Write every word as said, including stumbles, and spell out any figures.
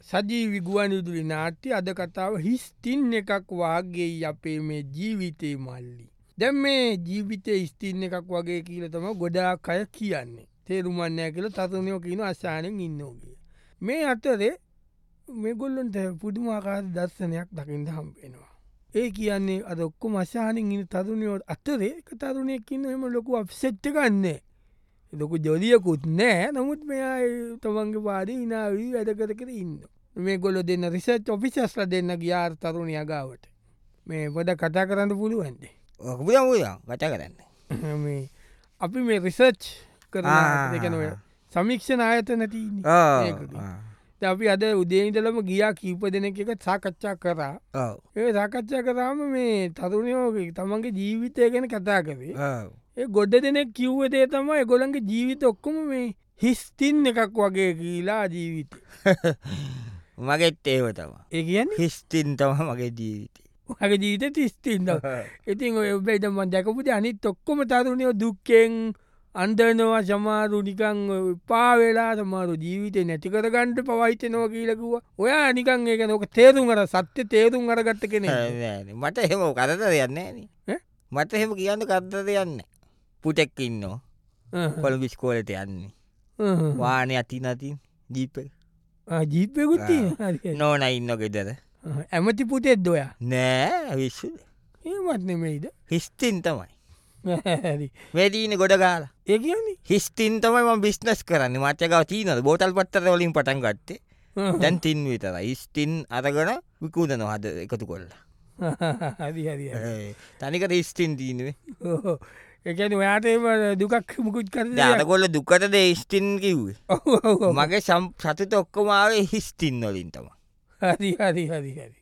සජීවි ගුවන්විදුලි නාට්‍ය අද කතාව හිස් තින් එකක් වාගේ අපේ මේ ජීවිතේ මල්ලි. දැන් මේ ජීවිතේ ස්තින් එකක් වගේ කියල තම ගොඩාක් අය කියන්නේ. තේරුමන්නෑ කියල තරුණයෝ කියන අශානෙන් ඉන්නෝගිය. මේ අතරේ මේ ගොල්ලොන්ට පුදුමාකාර දර්ශනයක් දකිින්ට හම්පෙනවා. ඒ කියන්නේ අද ඔක්කො මශානෙන් ඉන්න තරුණයෝ අතරේ එක තරුණයක් ඉන්න එම ලොකු අප්සෙට්ට ගන්නේ. ලොකු ජොලියකුත් නෑ නමුත් මෙයා තමන්ගේ පාඩි ඉනාවී වැඩ කර කර ඉන්න. මේ ගොල දෙන්න රිසර්ච් ඔෆිසස්ල දෙන්න ගියාර් තරුණ යගාවට මේ පොඩ කතා කරන්න පුළුවන්ද කතා කරන්න අපි මේ රිසර්ච් කරන සමික්ෂණ ආයත නැති අපි අද උදේනිටලම ගියා කීප දෙන එක සාකච්ඡා කරා ඒ සාකච්ඡා කරාම මේ තරුණයෝ තමන්ගේ ජීවිතය ගැන කතා කරේ ඒ ගොඩ දෙනෙක් කිව්වදේ තම ගොළන්ගේ ජීවිත ඔක්කොම මේ හිස්තින් එකක් වගේ කියලා ජීවිත මගෙත් ඒව තම ඒ කියන්න හිස්තින් තම මගේ ජීවිතය මගේ ජීවිත තිස්තින්ද ඉතින් ඔය ඔබයිටම දැකපුට අනිත් ඔක්කොම තරුණයෝ දුක්කෙන් අන්දනවා සමාරු නිකං පාවෙලා සමාරු ජීවිතය නැතිකර ගන්ට පවහිතනෝ කියලකුව ඔයා නිකන් ඒක නොක තේරුම් අර සත්‍ය තේරුම් අරගත්ත කෙන මට එහෙම කරත යන්නේ මට එහෙම කියන්න කරදද යන්න පුටෙක් ඉන්නෝ කොළ විස්කෝලට යන්නේ වානය අති නතින් ජීප ජීපයකුත් නෝන ඉන්න ගෙදර ඇමති පුතෙත් දොයා නෑ විශ්ස ඒමත් නෙමෙයිද හිස්තින් තමයි මේදීන ගොඩ ගාල ඒ කියන්නේ හිස්තින් තමයි බිස්නස් කරන්න මචකව තිීනද බෝතල් පත්තර වලින් පටන් ගත්තේ දැන් තින් විතර ස්තින් අරගන විකූදන හද එකතු කොල්ල හරි හරි තනිකට ස්තින් තිීනේ එකන ඔයාටම දුකක් මුකුත් කර අතකොල්ල දුකටද ස්තින් කිව්වේ මගේ සම් සතුත ඔක්කොමාවේ හිස්තින් වලින් තම හරි හරි හරි හරි